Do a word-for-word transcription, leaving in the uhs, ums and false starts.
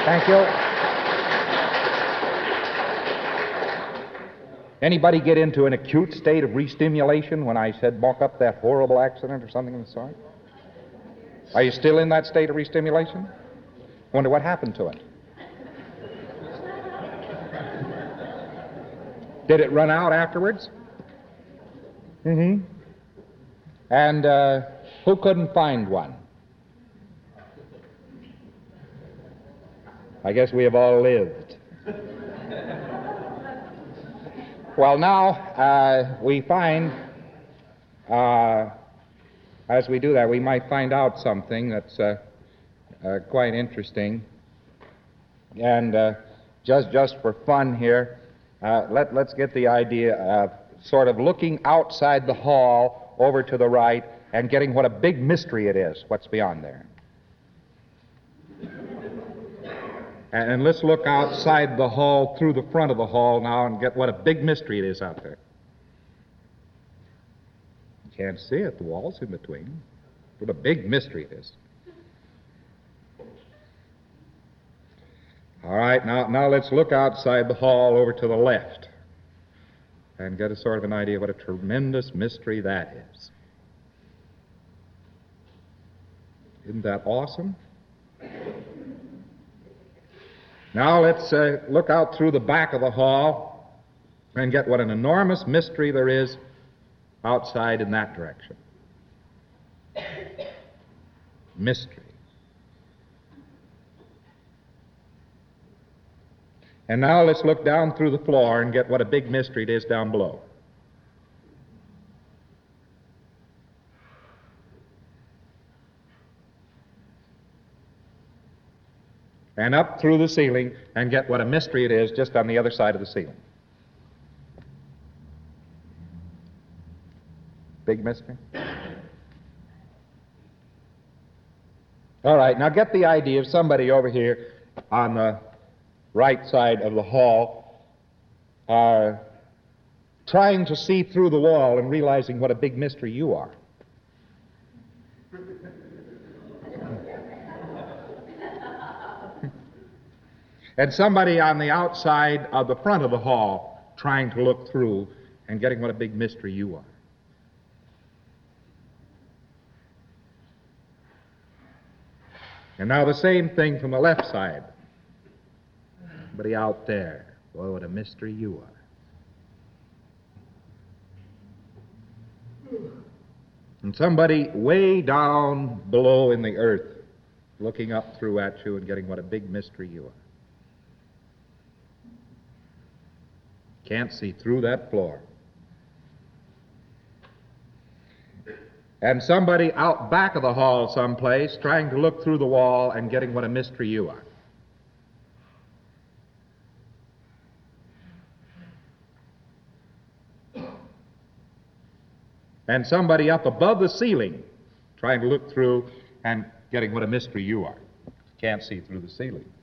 Thank you. Anybody get into an acute state of restimulation when I said walk up that horrible accident or something of the sort? Are you still in that state of restimulation? Wonder what happened to it. Did it run out afterwards? Mm-hmm. And uh, who couldn't find one? I guess we have all lived. Well, now uh, we find, uh, as we do that, we might find out something that's uh, uh, quite interesting. And uh, just just for fun here, uh, let, let's get the idea of sort of looking outside the hall over to the right and getting what a big mystery it is, what's beyond there. And, and let's look outside the hall through the front of the hall now and get what a big mystery it is out there. You can't see it, the wall's in between. What a big mystery it is. All right, now, now let's look outside the hall over to the left and get a sort of an idea of what a tremendous mystery that is. Isn't that awesome? Now let's uh, look out through the back of the hall and get what an enormous mystery there is outside in that direction. Mystery. And now let's look down through the floor and get what a big mystery it is down below. And up through the ceiling and get what a mystery it is just on the other side of the ceiling. Big mystery? All right, now get the idea of somebody over here on the right side of the hall uh, trying to see through the wall and realizing what a big mystery you are. And somebody on the outside of the front of the hall trying to look through and getting what a big mystery you are. And now the same thing from the left side. Somebody out there. Boy, what a mystery you are. And somebody way down below in the earth looking up through at you and getting what a big mystery you are. Can't see through that floor. And somebody out back of the hall someplace trying to look through the wall and getting what a mystery you are. And somebody up above the ceiling trying to look through and getting what a mystery you are. Can't see through the ceiling.